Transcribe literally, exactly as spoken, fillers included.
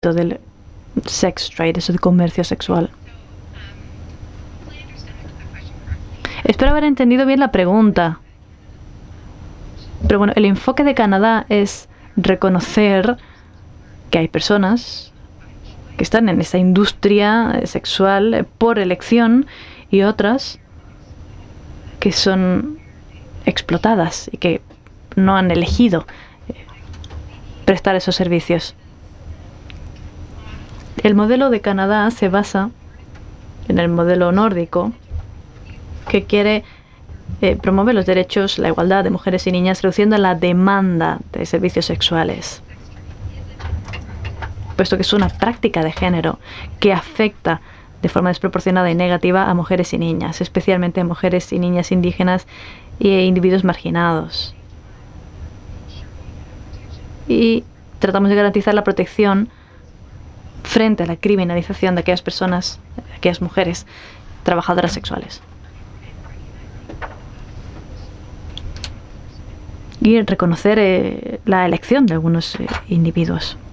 del sex trade, eso de comercio sexual. Espero haber entendido bien la pregunta. Pero bueno, el enfoque de Canadá es reconocer que hay personas que están en esa industria sexual por elección y otras que son explotadas y que no han elegido prestar esos servicios. El modelo de Canadá se basa en el modelo nórdico, que quiere eh, promover los derechos, la igualdad de mujeres y niñas, reduciendo la demanda de servicios sexuales, puesto que es una práctica de género que afecta de forma desproporcionada y negativa a mujeres y niñas, especialmente a mujeres y niñas indígenas e individuos marginados. Y tratamos de garantizar la protección frente a la criminalización de aquellas personas, de aquellas mujeres trabajadoras sexuales. Y reconocer eh, la elección de algunos eh, individuos.